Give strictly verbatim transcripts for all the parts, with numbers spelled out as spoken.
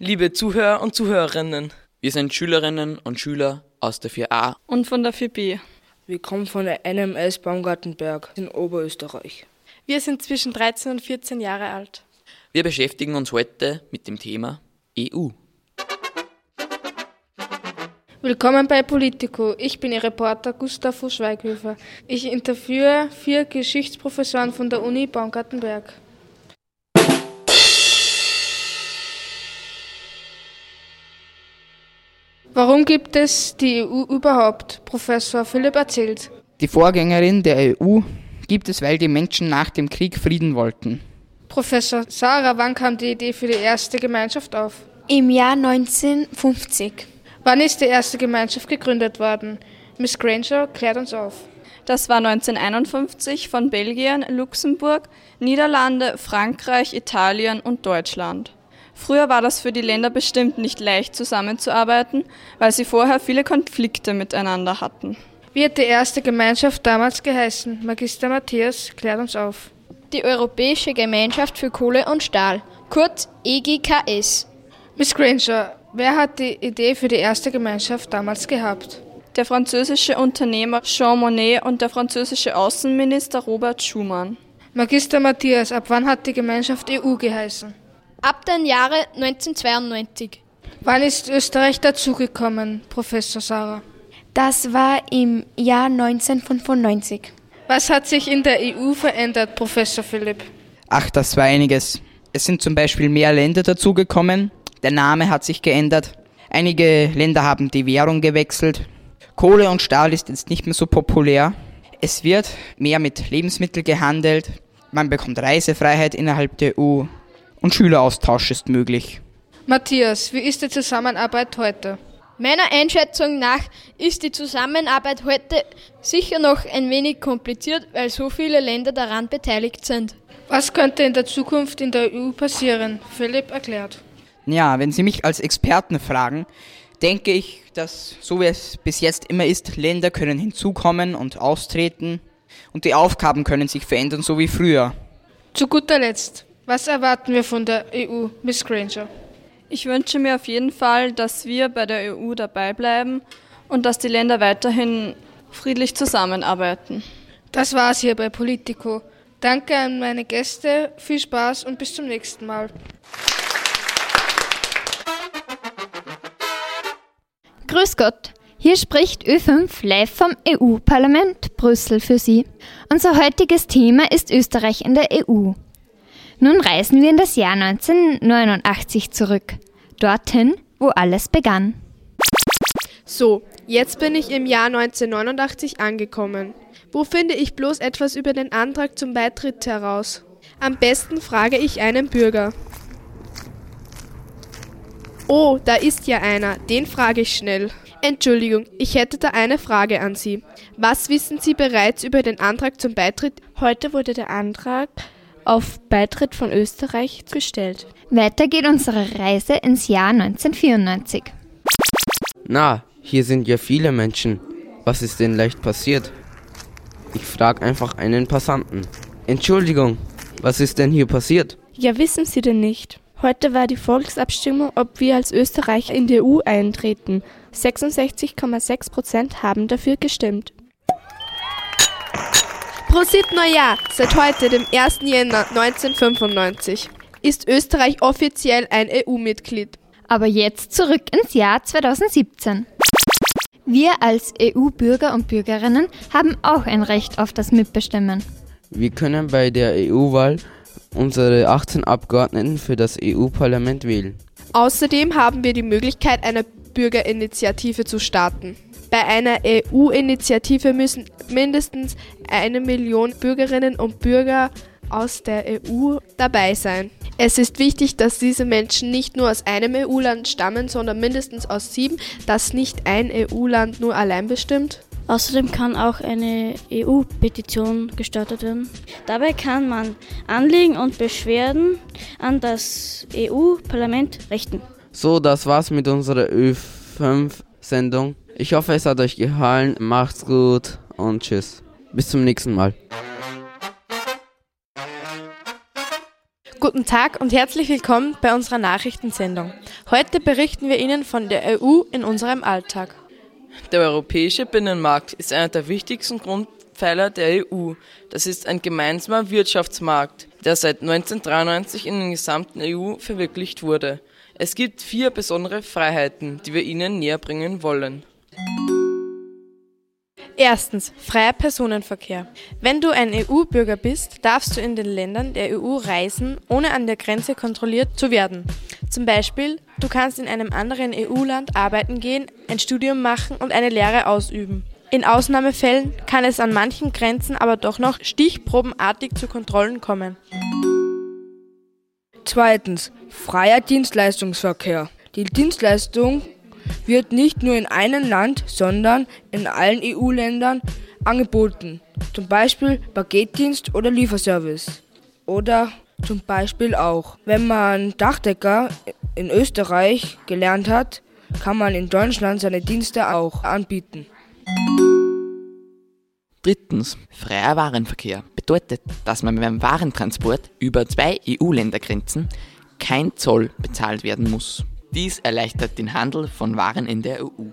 liebe Zuhörer und Zuhörerinnen. Wir sind Schülerinnen und Schüler aus der vier a und von der vier b. Wir kommen von der N M S Baumgartenberg in Oberösterreich. Wir sind zwischen dreizehn und vierzehn Jahre alt. Wir beschäftigen uns heute mit dem Thema E U. Willkommen bei Politico. Ich bin Ihr Reporter Gustavo Schweighöfer. Ich interviewe vier Geschichtsprofessoren von der Uni Baumgartenberg. Warum gibt es die E U überhaupt? Professor Philipp erzählt. Die Vorgängerin der E U gibt es, weil die Menschen nach dem Krieg Frieden wollten. Professor Sarah, wann kam die Idee für die erste Gemeinschaft auf? Im Jahr neunzehnhundertfünfzig. Wann ist die erste Gemeinschaft gegründet worden? Miss Granger klärt uns auf. Das war neunzehnhunderteinundfünfzig von Belgien, Luxemburg, Niederlande, Frankreich, Italien und Deutschland. Früher war das für die Länder bestimmt nicht leicht zusammenzuarbeiten, weil sie vorher viele Konflikte miteinander hatten. Wie hat die erste Gemeinschaft damals geheißen? Magister Matthias klärt uns auf. Die Europäische Gemeinschaft für Kohle und Stahl, kurz E G K S. Miss Granger, wer hat die Idee für die erste Gemeinschaft damals gehabt? Der französische Unternehmer Jean Monnet und der französische Außenminister Robert Schuman. Magister Matthias, ab wann hat die Gemeinschaft E U geheißen? Ab den Jahre neunzehnhundertzweiundneunzig. Wann ist Österreich dazugekommen, Professor Sarah? Das war im Jahr neunzehnhundertfünfundneunzig. Was hat sich in der E U verändert, Professor Philipp? Ach, das war einiges. Es sind zum Beispiel mehr Länder dazugekommen, der Name hat sich geändert, einige Länder haben die Währung gewechselt, Kohle und Stahl ist jetzt nicht mehr so populär, es wird mehr mit Lebensmitteln gehandelt, man bekommt Reisefreiheit innerhalb der E U und Schüleraustausch ist möglich. Matthias, wie ist die Zusammenarbeit heute? Meiner Einschätzung nach ist die Zusammenarbeit heute sicher noch ein wenig kompliziert, weil so viele Länder daran beteiligt sind. Was könnte in der Zukunft in der E U passieren? Philipp erklärt. Ja, wenn Sie mich als Experten fragen, denke ich, dass so wie es bis jetzt immer ist, Länder können hinzukommen und austreten und die Aufgaben können sich verändern, so wie früher. Zu guter Letzt, was erwarten wir von der E U, Miss Granger? Ich wünsche mir auf jeden Fall, dass wir bei der E U dabei bleiben und dass die Länder weiterhin friedlich zusammenarbeiten. Das war's hier bei Politico. Danke an meine Gäste, viel Spaß und bis zum nächsten Mal. Grüß Gott, hier spricht Ö fünf live vom E U-Parlament Brüssel für Sie. Unser heutiges Thema ist Österreich in der E U. Nun reisen wir in das Jahr neunzehnhundertneunundachtzig zurück, dorthin, wo alles begann. So, jetzt bin ich im Jahr neunzehnhundertneunundachtzig angekommen. Wo finde ich bloß etwas über den Antrag zum Beitritt heraus? Am besten frage ich einen Bürger. Oh, da ist ja einer, den frage ich schnell. Entschuldigung, ich hätte da eine Frage an Sie. Was wissen Sie bereits über den Antrag zum Beitritt? Heute wurde der Antrag auf Beitritt von Österreich gestellt. Weiter geht unsere Reise ins Jahr neunzehnhundertvierundneunzig. Na, hier sind ja viele Menschen. Was ist denn leicht passiert? Ich frage einfach einen Passanten. Entschuldigung, was ist denn hier passiert? Ja, wissen Sie denn nicht? Heute war die Volksabstimmung, ob wir als Österreich in die E U eintreten. sechsundsechzig Komma sechs Prozent haben dafür gestimmt. Prosit Neujahr! Seit heute, dem ersten Jänner neunzehnhundertfünfundneunzig, ist Österreich offiziell ein E U-Mitglied. Aber jetzt zurück ins Jahr zweitausendsiebzehn. Wir als E U-Bürger und Bürgerinnen haben auch ein Recht auf das Mitbestimmen. Wir können bei der E U-Wahl unsere achtzehn Abgeordneten für das E U-Parlament wählen. Außerdem haben wir die Möglichkeit, eine Bürgerinitiative zu starten. Bei einer E U-Initiative müssen mindestens eine Million Bürgerinnen und Bürger aus der E U dabei sein. Es ist wichtig, dass diese Menschen nicht nur aus einem E U-Land stammen, sondern mindestens aus sieben, dass nicht ein E U-Land nur allein bestimmt. Außerdem kann auch eine E U-Petition gestartet werden. Dabei kann man Anliegen und Beschwerden an das E U-Parlament richten. So, das war's mit unserer Ö fünf Sendung. Ich hoffe, es hat euch gefallen. Macht's gut und tschüss. Bis zum nächsten Mal. Gut. Guten Tag und herzlich willkommen bei unserer Nachrichtensendung. Heute berichten wir Ihnen von der E U in unserem Alltag. Der europäische Binnenmarkt ist einer der wichtigsten Grundpfeiler der E U. Das ist ein gemeinsamer Wirtschaftsmarkt, der seit neunzehnhundertdreiundneunzig in der gesamten E U verwirklicht wurde. Es gibt vier besondere Freiheiten, die wir Ihnen näher bringen wollen. Erstens, freier Personenverkehr. Wenn du ein E U-Bürger bist, darfst du in den Ländern der E U reisen, ohne an der Grenze kontrolliert zu werden. Zum Beispiel, du kannst in einem anderen E U-Land arbeiten gehen, ein Studium machen und eine Lehre ausüben. In Ausnahmefällen kann es an manchen Grenzen aber doch noch stichprobenartig zu Kontrollen kommen. Zweitens, freier Dienstleistungsverkehr. Die Dienstleistung wird nicht nur in einem Land, sondern in allen E U-Ländern angeboten. Zum Beispiel Paketdienst oder Lieferservice. Oder zum Beispiel auch, wenn man Dachdecker in Österreich gelernt hat, kann man in Deutschland seine Dienste auch anbieten. Drittens, freier Warenverkehr bedeutet, dass man beim Warentransport über zwei E U-Ländergrenzen kein Zoll bezahlt werden muss. Dies erleichtert den Handel von Waren in der E U.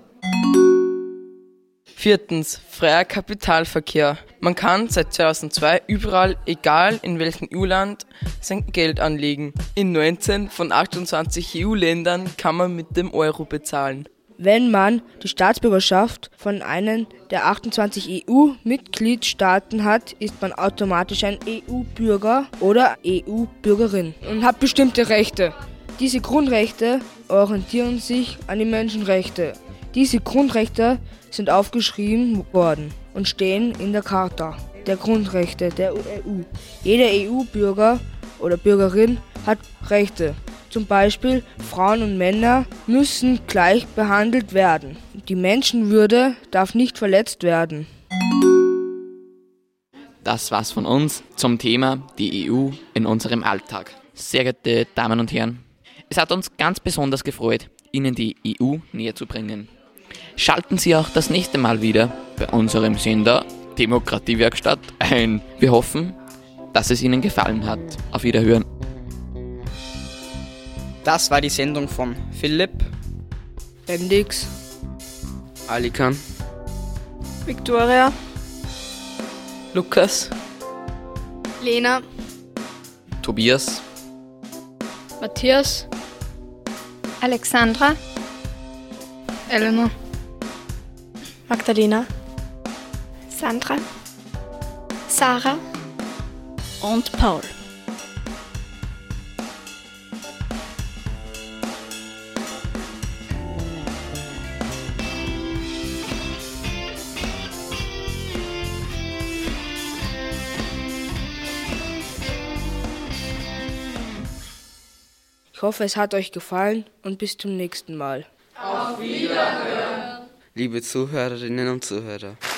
Viertens, freier Kapitalverkehr. Man kann seit zweitausendzwei überall, egal in welchem E U-Land, sein Geld anlegen. In neunzehn von achtundzwanzig E U-Ländern kann man mit dem Euro bezahlen. Wenn man die Staatsbürgerschaft von einem der achtundzwanzig E U-Mitgliedstaaten hat, ist man automatisch ein E U-Bürger oder E U-Bürgerin und hat bestimmte Rechte. Diese Grundrechte orientieren sich an die Menschenrechte. Diese Grundrechte sind aufgeschrieben worden und stehen in der Charta der Grundrechte der E U. Jeder E U-Bürger oder Bürgerin hat Rechte. Zum Beispiel Frauen und Männer müssen gleich behandelt werden. Die Menschenwürde darf nicht verletzt werden. Das war's von uns zum Thema die E U in unserem Alltag. Sehr geehrte Damen und Herren, es hat uns ganz besonders gefreut, Ihnen die E U näher zu bringen. Schalten Sie auch das nächste Mal wieder bei unserem Sender Demokratiewerkstatt ein. Wir hoffen, dass es Ihnen gefallen hat. Auf Wiederhören. Das war die Sendung von Philipp, Bendix, Alikan, Victoria, Lukas, Lena, Tobias, Matthias, Alexandra, Eleanor, Magdalena, Sandra, Sarah und Paul. Ich hoffe, es hat euch gefallen und bis zum nächsten Mal. Auf Wiederhören! Liebe Zuhörerinnen und Zuhörer.